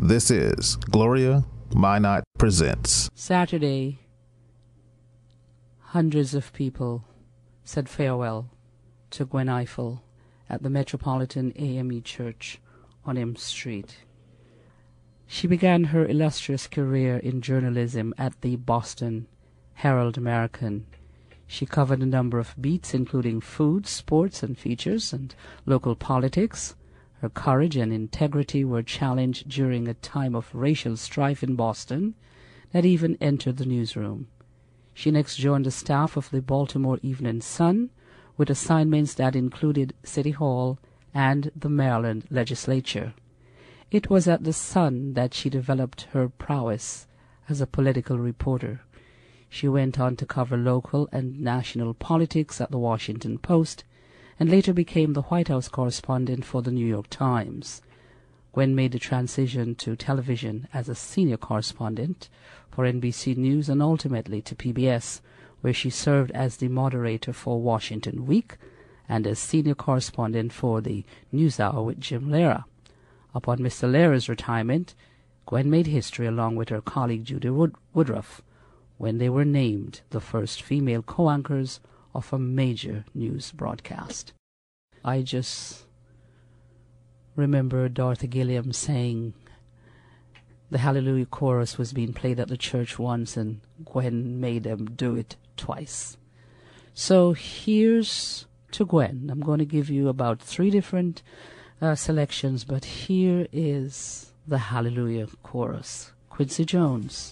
This is Gloria Minot Presents. Saturday, hundreds of people said farewell to Gwen Ifill at the Metropolitan AME Church on M Street. She began her illustrious career in journalism at the Boston Herald-American. She covered a number of beats, including food, sports, and features, and local politics. Her courage and integrity were challenged during a time of racial strife in Boston that even entered the newsroom. She next joined the staff of the Baltimore Evening Sun with assignments that included City Hall and the Maryland legislature. It was at the Sun that she developed her prowess as a political reporter. She went on to cover local and national politics at the Washington Post and later became the White House correspondent for the New York Times. Gwen made the transition to television as a senior correspondent for NBC News and ultimately to PBS, where she served as the moderator for Washington Week and as senior correspondent for the NewsHour with Jim Lehrer. Upon Mr. Lehrer's retirement, Gwen made history along with her colleague Judy Woodruff when they were named the first female co-anchors of a major news broadcast. I just remember Dorothy Gilliam saying the Hallelujah chorus was being played at the church once and Gwen made them do it twice. So here's to Gwen. I'm going to give you about 3 different selections, but here is the Hallelujah chorus. Quincy Jones.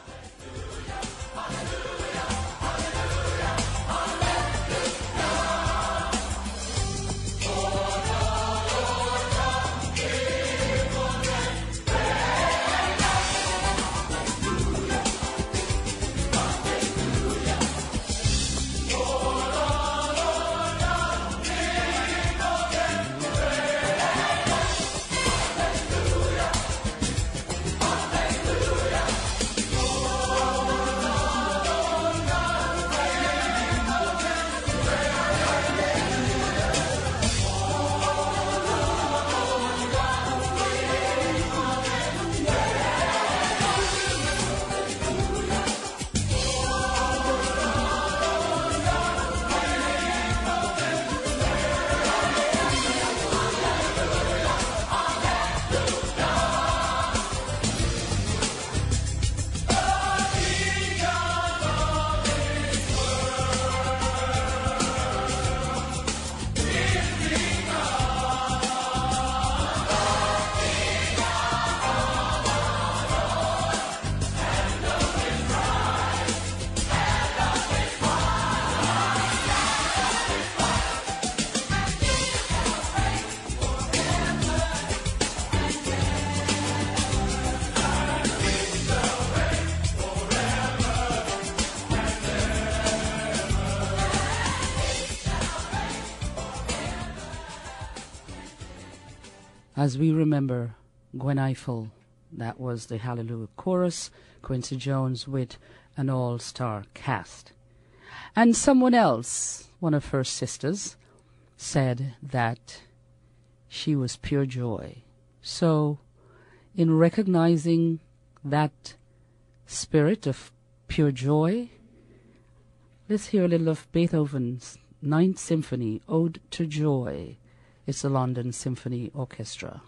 As we remember Gwen Ifill, that was the Hallelujah chorus, Quincy Jones with an all-star cast. And someone else, one of her sisters, said that she was pure joy. So, in recognizing that spirit of pure joy, let's hear a little of Beethoven's Ninth Symphony, Ode to Joy. It's the London Symphony Orchestra.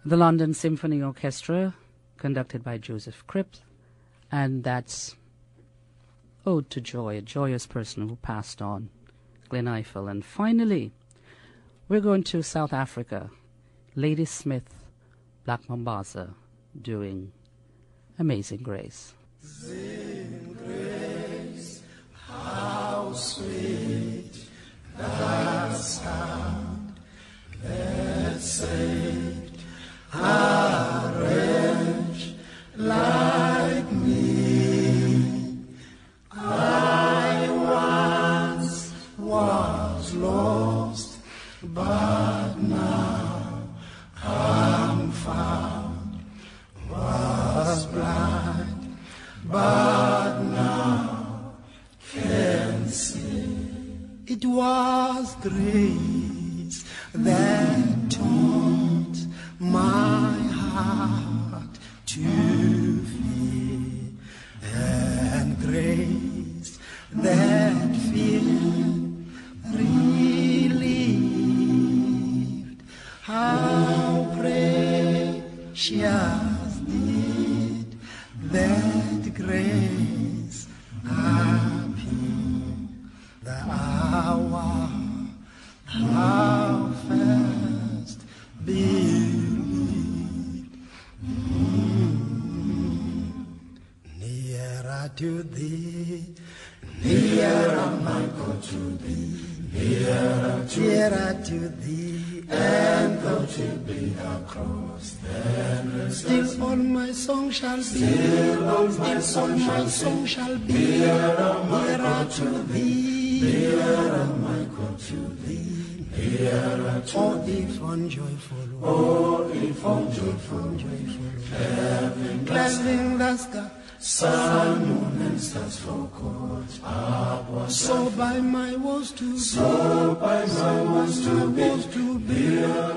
The London Symphony Orchestra, conducted by Joseph Cripps, and that's Ode to Joy, a joyous person who passed on, Glen Eiffel. And finally, we're going to South Africa, Lady Smith, Black Mambaza, doing Amazing Grace. Amazing grace, how sweet the sound that saved a wretch like me. I once was lost, but now I'm found. Was blind, but now can see. It was grace that taught my heart to fear, and grace that fear relieved. How precious did that grace appear, the hour how fast believed. Nearer to thee, nearer my God to thee, nearer to thee, and though it be a cross, then still all my song shall be, still all my song shall be, nearer to thee, nearer my God to thee, nearer to oh, if unjoyful, oh, if unjoyful, cleansing the sky, sun, moon, and stars forgot upward. So by my woes to be, so by my woes to be,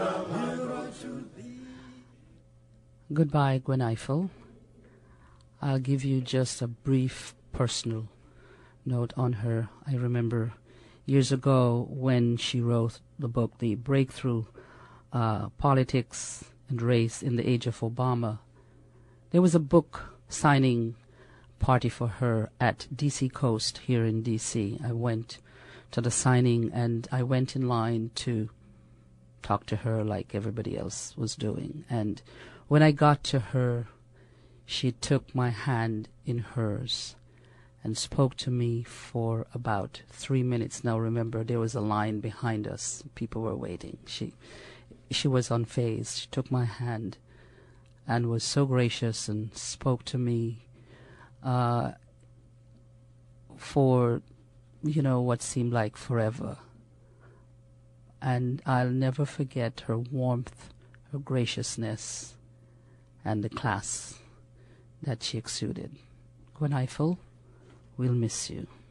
Goodbye, Gwen Eiffel. I'll give you just a brief personal note on her. I remember years ago when she wrote the book, The Breakthrough, Politics and Race in the Age of Obama. There was a book signing party for her at DC Coast here in DC. I went to the signing and I went in line to talk to her like everybody else was doing. And when I got to her, she took my hand in hers and spoke to me for about 3 minutes. Now remember, there was a line behind us. People were waiting. She was unfazed. She took my hand and was so gracious and spoke to me for, what seemed like forever. And I'll never forget her warmth, her graciousness, and the class that she exuded. Gwen Eiffel, we'll miss you.